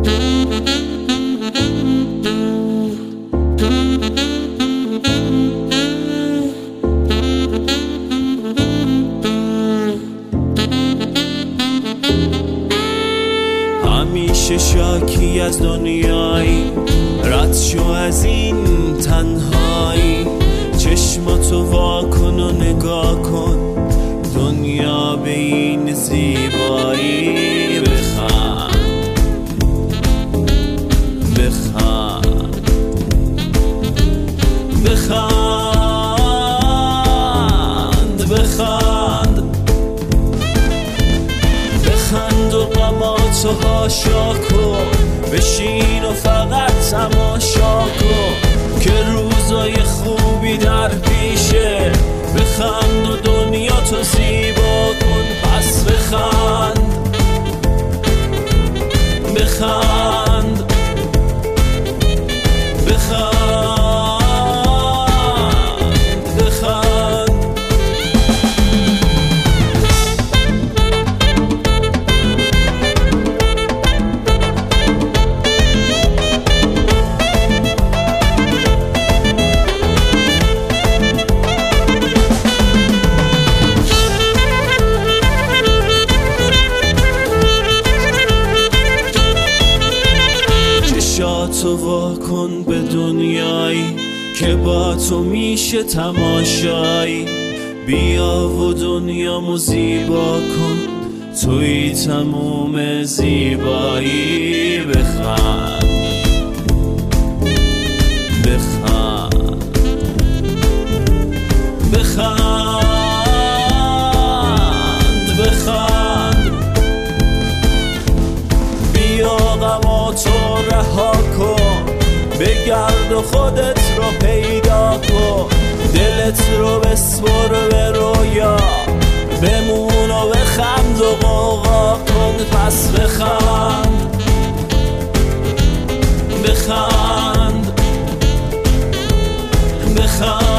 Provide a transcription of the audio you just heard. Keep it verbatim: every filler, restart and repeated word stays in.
همیشه شاکی از دنیایی، رد شو از این تنهایی. چشماتو وا کن و نگاه کن دنیا به این زیبایی. بخند بخند بخند بخند بخند و غماتو هاشا کن، بشین و فقط تماشا کن که روزای خوبی در پیشه. بخند و دنیا تو زیبا کن، پس بخند بخند بخند بخند. تو وا کن به دنیایی که با تو میشه تماشایی. بیا و دنیامو زیبا کن، توی تموم زیبایی. بخند بخند بخند بخند. بیا غماتو رها کن، بگرد و خودت رو پیدا کن. دلت رو بسپر به رویا، بمون و بخند و غوغا کن. پس بخند بخند بخند